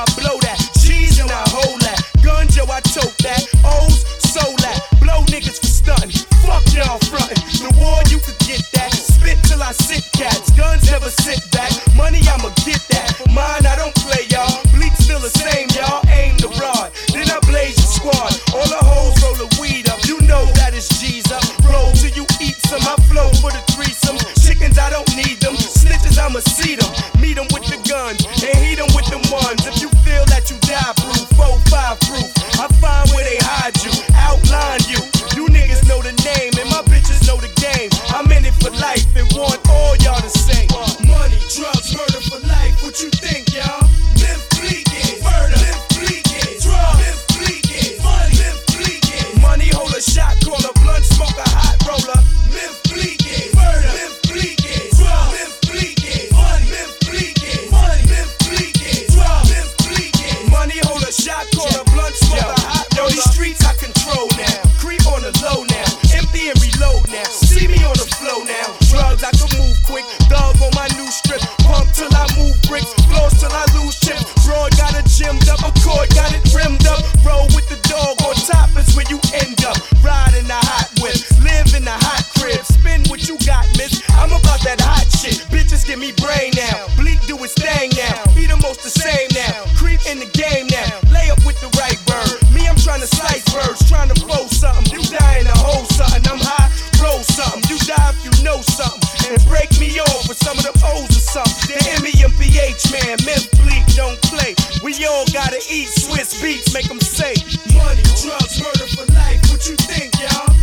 I blow that. G's and I hold that. Guns, yo, I tote that. O's, sold that. Blow niggas for stunting. Fuck y'all frontin'. The war, you could get that. Spit till I sit cats. Guns never sit back. Money, I'ma get that. Mine, I don't play, y'all. Bleak still the same, y'all. Aim the rod. Then I blaze your squad. All the hoes roll the weed up. You know that it's G's up. Roll till you eat some. I flow for the threesome. Chickens, I don't need them. Snitches, I'ma see them. Meet them with the guns and heat them with them ones. If you feel that you die proof, 4-5 proof, I find where they hide you, outline you. You niggas know the name and my bitches know the game. I'm in it for life and want all y'all to say money, drugs, murder for life. What you think, y'all? Live Bleak is murder. Live Bleak is drugs. Live Bleak is money. Live Bleak is money. Hold a shot, call a blunt, smoke a hot roller. Live Bleak is murder. Live Bleak is drugs. Live Bleak is money. Live Bleak is money. Live Bleak is drugs. Live Bleak is money. Hold a shot, call a blunt, smoke a hot roller. Yo, these streets I control now. Creep on the low now. Empty and reload now. See me on the flow now. Drugs I can move quick. Dog on my new strip. Pump till I move bricks. Floss till I lose chips. Broad got it gymmed up. Accord got it rimmed up. Roll with the dog on top is where you end up. Ride in the hot whip. Live in the hot crib. Spin what you got, miss. I'm about that hot shit. Bitches give me brain now. Bleak do his thing now. Be the most the same now. Creep in the game now. Lay up with the right bird. Me, I'm trying to slice birds. Trying to blow something. You dying to hold something. I'm high. Roll something. You die if you know something. And break me off with some of them O's or something. The MEMPH man, Memphis Bleak don't play. We all gotta eat Swiss beats, make them say money, drugs, murder for life. What you think, y'all?